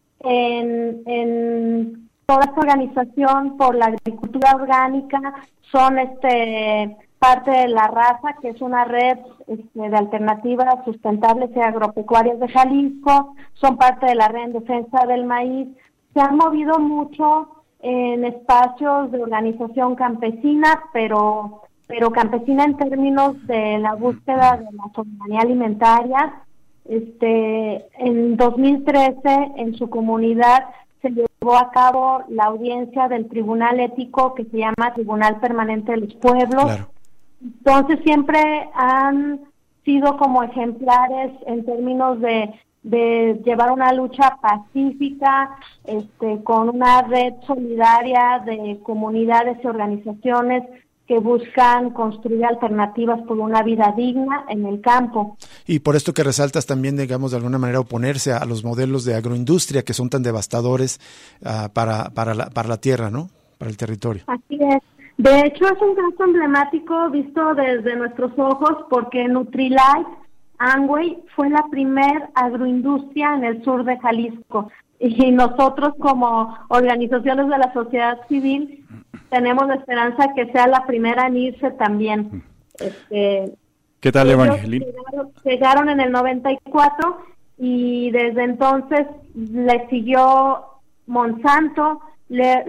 en, en toda esta organización por la agricultura orgánica. Son este parte de La Raza, que es una red este, de alternativas sustentables y agropecuarias de Jalisco, son parte de la red en defensa del maíz. Se han movido mucho en espacios de organización campesina, pero pero campesina en términos de la búsqueda de la soberanía alimentaria. Este, en dos mil trece, en su comunidad se llevó a cabo la audiencia del Tribunal Ético, que se llama Tribunal Permanente de los Pueblos. Claro. Entonces siempre han sido como ejemplares en términos de de llevar una lucha pacífica, este, con una red solidaria de comunidades y organizaciones que buscan construir alternativas por una vida digna en el campo. Y por esto que resaltas también, digamos, de alguna manera oponerse a los modelos de agroindustria que son tan devastadores uh, para, para, la, para la tierra, ¿no? Para el territorio. Así es. De hecho, es un caso emblemático visto desde nuestros ojos, porque Nutrilite Amway fue la primer agroindustria en el sur de Jalisco, y nosotros como organizaciones de la sociedad civil tenemos la esperanza que sea la primera en irse también. Este, ¿Qué tal, Evangelina? Llegaron, llegaron en el noventa y cuatro y desde entonces le siguió Monsanto, le,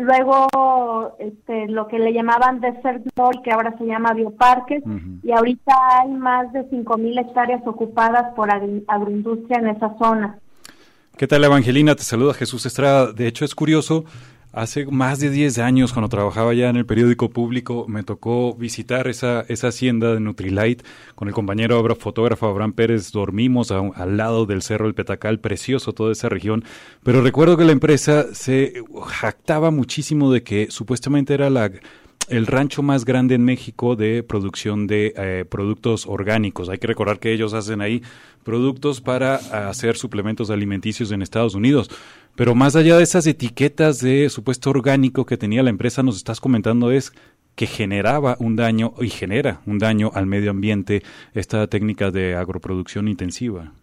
luego este, lo que le llamaban Desert Glory, que ahora se llama Bioparques, uh-huh. y ahorita hay más de cinco mil hectáreas ocupadas por agri- agroindustria en esa zona. ¿Qué tal, Evangelina? Te saluda Jesús Estrada. De hecho, es curioso, hace más de diez años, cuando trabajaba ya en el periódico público, me tocó visitar esa, esa hacienda de Nutrilite con el compañero fotógrafo Abraham Pérez. Dormimos a, al lado del Cerro del Petacal, precioso toda esa región, pero recuerdo que la empresa se jactaba muchísimo de que supuestamente era la... el rancho más grande en México de producción de eh, productos orgánicos. Hay que recordar que ellos hacen ahí productos para hacer suplementos alimenticios en Estados Unidos. Pero más allá de esas etiquetas de supuesto orgánico que tenía la empresa, nos estás comentando es que generaba un daño y genera un daño al medio ambiente esta técnica de agroproducción intensiva.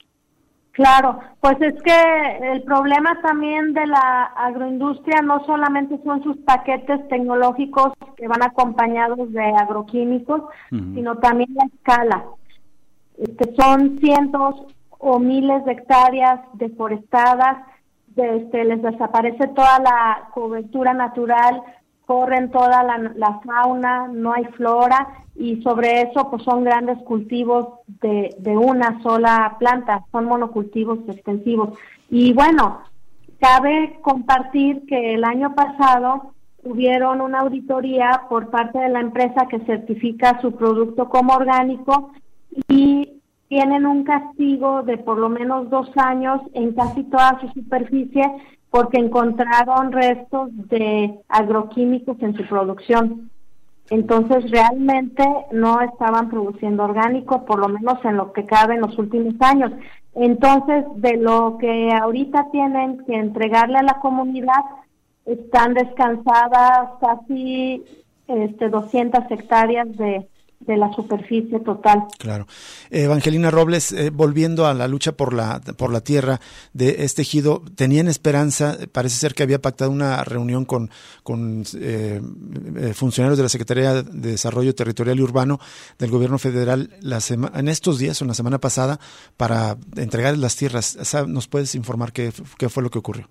Claro, pues es que el problema también de la agroindustria no solamente son sus paquetes tecnológicos que van acompañados de agroquímicos, uh-huh. sino también la escala. Este, son cientos o miles de hectáreas deforestadas, de, este, les desaparece toda la cobertura natural, corren toda la, la fauna, no hay flora, y sobre eso pues son grandes cultivos de, de una sola planta, son monocultivos extensivos. Y bueno, cabe compartir que el año pasado tuvieron una auditoría por parte de la empresa que certifica su producto como orgánico y tienen un castigo de por lo menos dos años en casi toda su superficie porque encontraron restos de agroquímicos en su producción. Entonces realmente no estaban produciendo orgánico, por lo menos en lo que cabe en los últimos años. Entonces, de lo que ahorita tienen que entregarle a la comunidad, están descansadas casi este, doscientas hectáreas de, de la superficie total. Claro. Evangelina Robles, eh, volviendo a la lucha por la por la tierra de este ejido, ¿tenían esperanza? Parece ser que había pactado una reunión con, con eh, funcionarios de la Secretaría de Desarrollo Territorial y Urbano del Gobierno Federal la sema, en estos días o en la semana pasada para entregar las tierras. ¿Nos puedes informar qué, qué fue lo que ocurrió?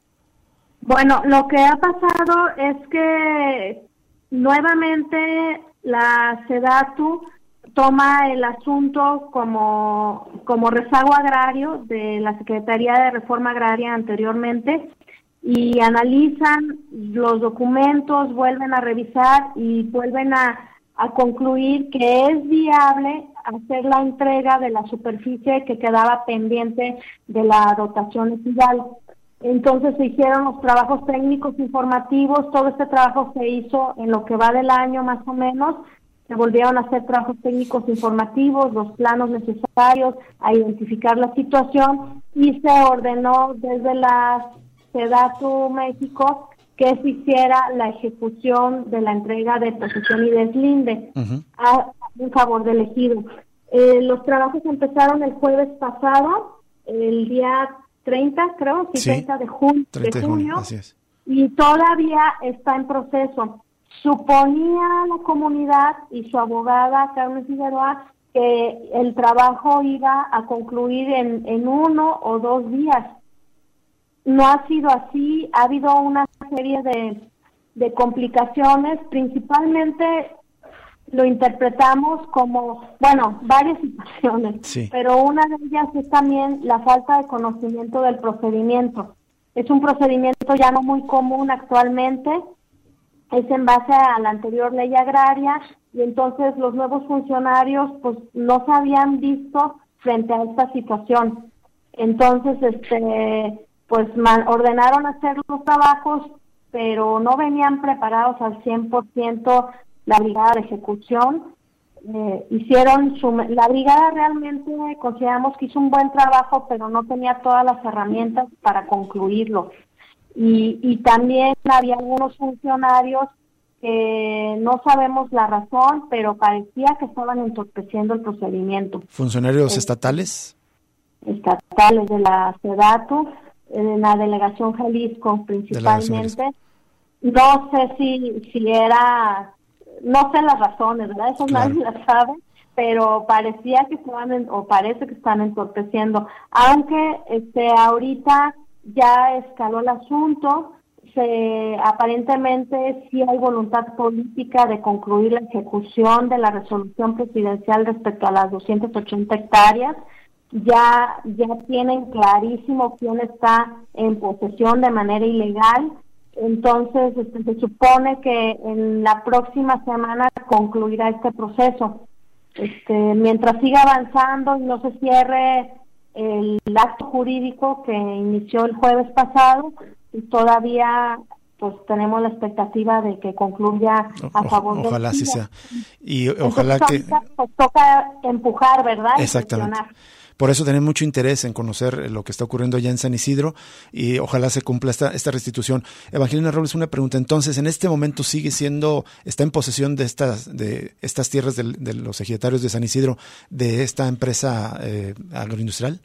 Bueno, lo que ha pasado es que nuevamente la SEDATU toma el asunto como, como rezago agrario de la Secretaría de Reforma Agraria anteriormente y analizan los documentos, vuelven a revisar y vuelven a, a concluir que es viable hacer la entrega de la superficie que quedaba pendiente de la dotación ejidal. Entonces se hicieron los trabajos técnicos informativos, todo este trabajo se hizo en lo que va del año más o menos, se volvieron a hacer trabajos técnicos informativos, los planos necesarios, a identificar la situación y se ordenó desde la SEDATU México que se hiciera la ejecución de la entrega de posesión y deslinde uh-huh. a, en favor del ejido. Eh, los trabajos empezaron el jueves pasado, el día treinta, creo, sí, treinta de junio, treinta de junio, así es. Y todavía está en proceso. Suponía la comunidad y su abogada, Carmen Figueroa, que el trabajo iba a concluir en, en uno o dos días. no ha sido así, ha habido una serie de, de complicaciones, principalmente lo interpretamos como, bueno, varias situaciones, sí. pero una de ellas es también la falta de conocimiento del procedimiento. Es un procedimiento ya no muy común actualmente, es en base a la anterior ley agraria, y entonces los nuevos funcionarios pues no se habían visto frente a esta situación. Entonces, este, pues man, ordenaron hacer los trabajos, pero no venían preparados al cien por ciento la brigada de ejecución. Eh, hicieron su, la brigada realmente consideramos que hizo un buen trabajo, pero no tenía todas las herramientas para concluirlo. Y, y también había algunos funcionarios que no sabemos la razón, pero parecía que estaban entorpeciendo el procedimiento. ¿Funcionarios eh, estatales? Estatales de la SEDATU, en la delegación Jalisco principalmente. Jalisco. No sé si, si era... No sé las razones, ¿verdad? Eso claro. Nadie las sabe, pero parecía que estaban, en, o parece que están entorpeciendo. Aunque este ahorita ya escaló el asunto, se aparentemente sí hay voluntad política de concluir la ejecución de la resolución presidencial respecto a las doscientas ochenta hectáreas. Ya, ya tienen clarísimo quién está en posesión de manera ilegal. Entonces, este, se supone que en la próxima semana concluirá este proceso. Este, mientras siga avanzando y no se cierre el acto jurídico que inició el jueves pasado, y todavía pues tenemos la expectativa de que concluya a o, favor de ojalá sí sea. Y ojalá Entonces, que... Pues, toca empujar, ¿verdad? Exactamente. Por eso tenemos mucho interés en conocer lo que está ocurriendo allá en San Isidro y ojalá se cumpla esta, esta restitución. Evangelina Robles, una pregunta. Entonces, ¿en este momento sigue siendo, está en posesión de estas de estas tierras de, de los ejidatarios de San Isidro, de esta empresa eh, agroindustrial?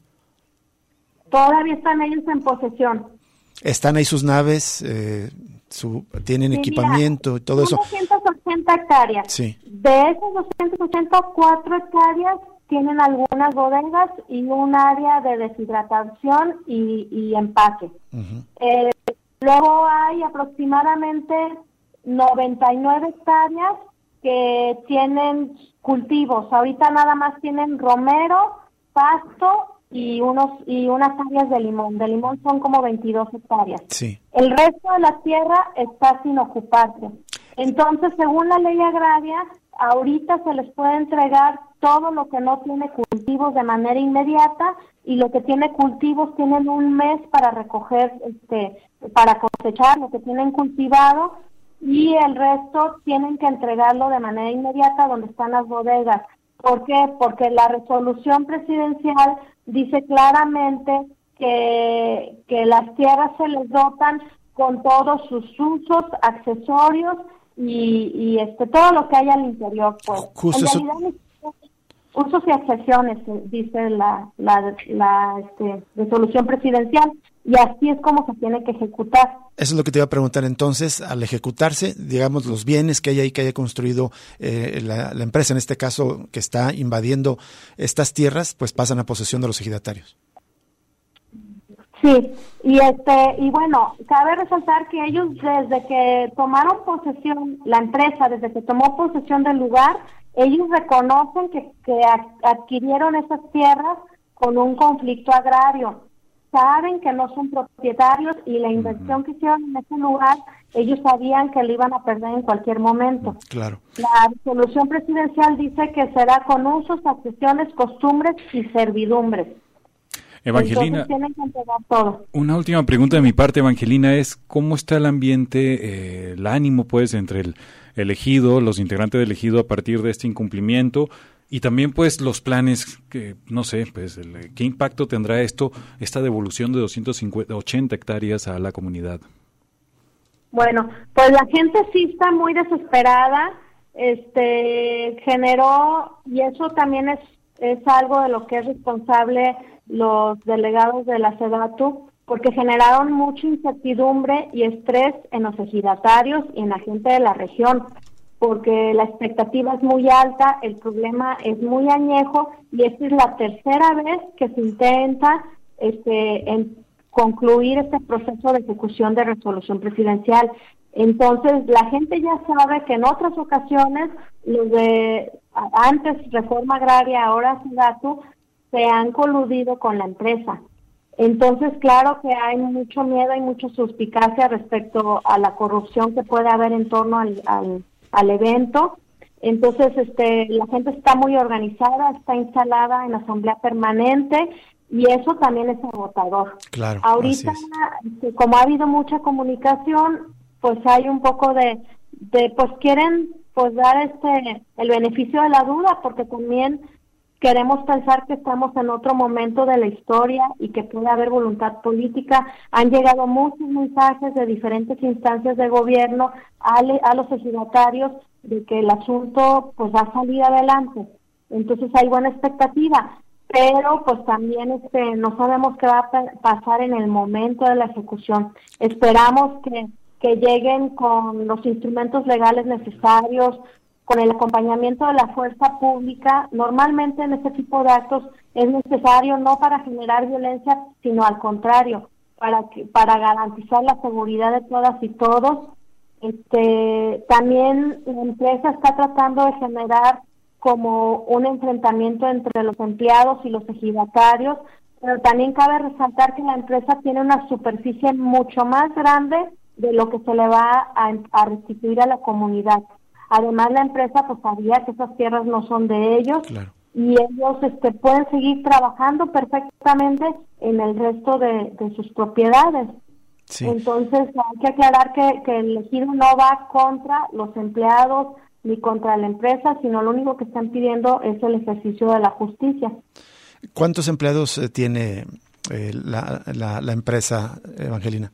Todavía están ellos en posesión. ¿Están ahí sus naves? Eh, su, ¿Tienen sí, equipamiento y todo eso? doscientas ochenta hectáreas. Sí. De esas doscientas ochenta, cuatro hectáreas tienen algunas bodegas y un área de deshidratación y, y empaque. Uh-huh. Eh, luego hay aproximadamente noventa y nueve hectáreas que tienen cultivos. Ahorita nada más tienen romero, pasto y unos y unas áreas de limón. De limón son como veintidós hectáreas. Sí. El resto de la tierra está sin ocuparse. Entonces, según la ley agraria, ahorita se les puede entregar todo lo que no tiene cultivos de manera inmediata, y lo que tiene cultivos tienen un mes para recoger, este, para cosechar lo que tienen cultivado, y el resto tienen que entregarlo de manera inmediata donde están las bodegas. ¿Por qué? Porque la resolución presidencial dice claramente que, que las tierras se les dotan con todos sus usos, accesorios y, y este todo lo que hay al interior, pues. Justo en realidad, eso... usos y accesiones, dice la, la, la este, resolución presidencial, y así es como se tiene que ejecutar. Eso es lo que te iba a preguntar. Entonces, al ejecutarse, digamos, los bienes que hay ahí, que haya construido eh, la, la empresa, en este caso, que está invadiendo estas tierras, pues pasan a posesión de los ejidatarios. Sí, y este y bueno, cabe resaltar que ellos desde que tomaron posesión, la empresa desde que tomó posesión del lugar, ellos reconocen que, que adquirieron esas tierras con un conflicto agrario. Saben que no son propietarios y la inversión que hicieron en ese lugar, ellos sabían que lo iban a perder en cualquier momento. Claro. La resolución presidencial dice que será con usos, accesiones, costumbres y servidumbres. Evangelina, tienen que entregar todo. Una última pregunta de mi parte, Evangelina, es ¿cómo está el ambiente, eh, el ánimo, pues, entre el elegido, los integrantes del ejido a partir de este incumplimiento? Y también, pues, los planes, que no sé, pues, el, ¿qué impacto tendrá esto, esta devolución de doscientas ochenta hectáreas a la comunidad? Bueno, pues la gente sí está muy desesperada, este, generó, y eso también es, es algo de lo que es responsable los delegados de la SEDATU, porque generaron mucha incertidumbre y estrés en los ejidatarios y en la gente de la región, porque la expectativa es muy alta, el problema es muy añejo, y esta es la tercera vez que se intenta este en, concluir este proceso de ejecución de resolución presidencial. Entonces, la gente ya sabe que en otras ocasiones, los de antes Reforma Agraria, ahora SEDATU, se han coludido con la empresa. Entonces, claro que hay mucho miedo, hay mucha suspicacia respecto a la corrupción que puede haber en torno al, al, al evento. Entonces, este, la gente está muy organizada, está instalada en asamblea permanente y eso también es agotador. Claro. Ahorita, este, como ha habido mucha comunicación, pues hay un poco de, de pues quieren pues dar este el beneficio de la duda, porque también queremos pensar que estamos en otro momento de la historia y que puede haber voluntad política. Han llegado muchos mensajes de diferentes instancias de gobierno a, le, a los ejidatarios de que el asunto pues va a salir adelante. Entonces hay buena expectativa, pero pues también este no sabemos qué va a pasar en el momento de la ejecución. Esperamos que, que lleguen con los instrumentos legales necesarios, con el acompañamiento de la fuerza pública. Normalmente en este tipo de actos es necesario no para generar violencia, sino al contrario, para que, para garantizar la seguridad de todas y todos. Este, también la empresa está tratando de generar como un enfrentamiento entre los empleados y los ejidatarios, pero también cabe resaltar que la empresa tiene una superficie mucho más grande de lo que se le va a, a restituir a la comunidad. Además, la empresa pues sabía que esas tierras no son de ellos, claro, y ellos este, pueden seguir trabajando perfectamente en el resto de, de sus propiedades. Sí. Entonces, hay que aclarar que, que el ejido no va contra los empleados ni contra la empresa, sino lo único que están pidiendo es el ejercicio de la justicia. ¿Cuántos empleados eh, tiene eh, la, la, la empresa, Evangelina?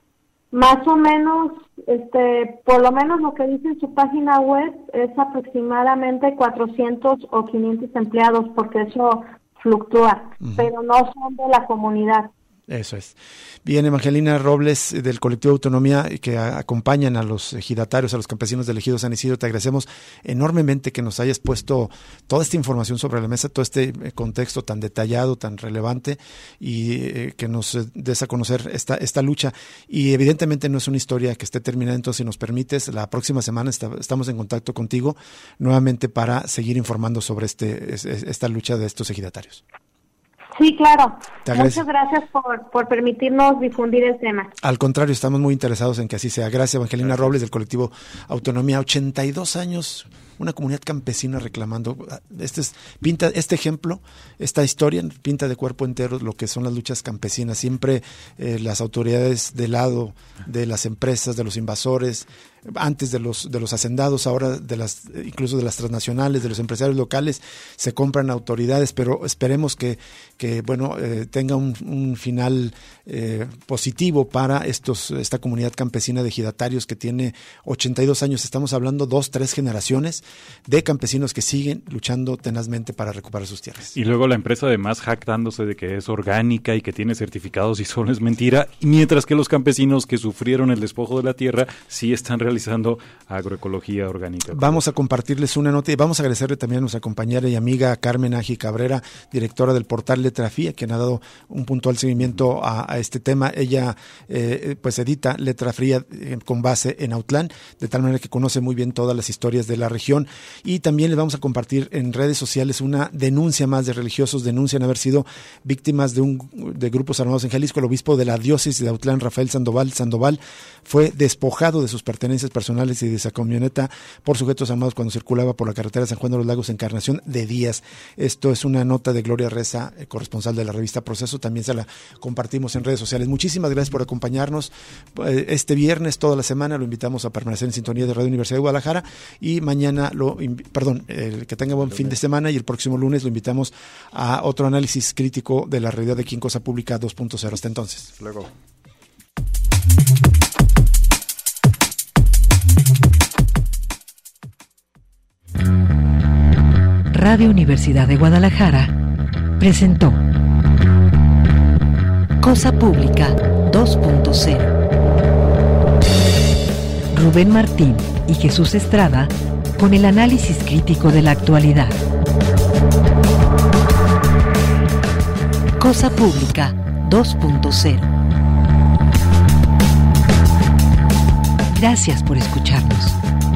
Más o menos, este, por lo menos lo que dice en su página web es aproximadamente cuatrocientos o quinientos empleados, porque eso fluctúa, uh-huh, pero no son de la comunidad. Eso es. Bien, Evangelina Robles, del Colectivo Autonomía, que acompañan a los ejidatarios, a los campesinos del ejido San Isidro, te agradecemos enormemente que nos hayas puesto toda esta información sobre la mesa, todo este contexto tan detallado, tan relevante, y eh, que nos des a conocer esta, esta lucha. Y evidentemente no es una historia que esté terminada, entonces si nos permites, la próxima semana está, estamos en contacto contigo nuevamente para seguir informando sobre este, esta lucha de estos ejidatarios. Sí, claro. Muchas gracias por, por permitirnos difundir el tema. Al contrario, estamos muy interesados en que así sea. Gracias, Evangelina gracias. Robles, del Colectivo Autonomía. ochenta y dos años, una comunidad campesina reclamando. Este es, pinta este ejemplo, esta historia, pinta de cuerpo entero lo que son las luchas campesinas. Siempre eh, las autoridades del lado de las empresas, de los invasores, antes de los de los hacendados, ahora de las incluso de las transnacionales, de los empresarios locales, se compran autoridades, pero esperemos que que bueno eh, tenga un, un final eh, positivo para estos esta comunidad campesina de ejidatarios que tiene ochenta y dos años. Estamos hablando dos, tres generaciones de campesinos que siguen luchando tenazmente para recuperar sus tierras. Y luego la empresa además jactándose de que es orgánica y que tiene certificados y solo es mentira, mientras que los campesinos que sufrieron el despojo de la tierra sí están realizando agroecología orgánica. Vamos a compartirles una nota y vamos a agradecerle también a nuestra compañera y amiga Carmen Aji Cabrera, directora del portal Letrafía, quien ha dado un puntual seguimiento a, a este tema. Ella eh, pues edita Letra Fría eh, con base en Autlán, de tal manera que conoce muy bien todas las historias de la región, y también les vamos a compartir en redes sociales una denuncia más de religiosos, denuncian haber sido víctimas de un de grupos armados en Jalisco. El obispo de la diócesis de Autlán, Rafael Sandoval Sandoval, fue despojado de sus pertenencias personales y de esa camioneta por sujetos armados cuando circulaba por la carretera San Juan de los Lagos, Encarnación de Díaz. Esto es una nota de Gloria Reza, corresponsal de la revista Proceso, también se la compartimos en redes sociales. Muchísimas gracias por acompañarnos este viernes, toda la semana. Lo invitamos a permanecer en sintonía de Radio Universidad de Guadalajara, y mañana lo, perdón, el que tenga buen fin de semana, y el próximo lunes lo invitamos a otro análisis crítico de la realidad de aquí en Cosa Pública dos punto cero. Hasta entonces. Luego. Radio Universidad de Guadalajara presentó Cosa Pública dos punto cero. Rubén Martín y Jesús Estrada con el análisis crítico de la actualidad. Cosa Pública dos punto cero. Gracias por escucharnos.